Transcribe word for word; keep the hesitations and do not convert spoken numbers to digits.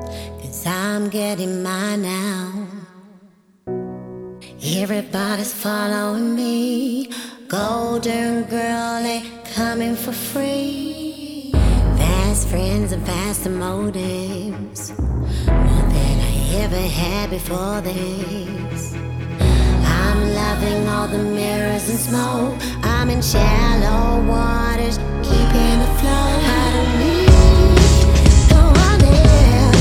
Cause I'm getting mine now. Everybody's following me. Golden girl ain't coming for free. Fast friends and faster motives, more than I ever had before this. I'm loving all the mirrors and smoke. I'm in shallow waters, keeping afloat.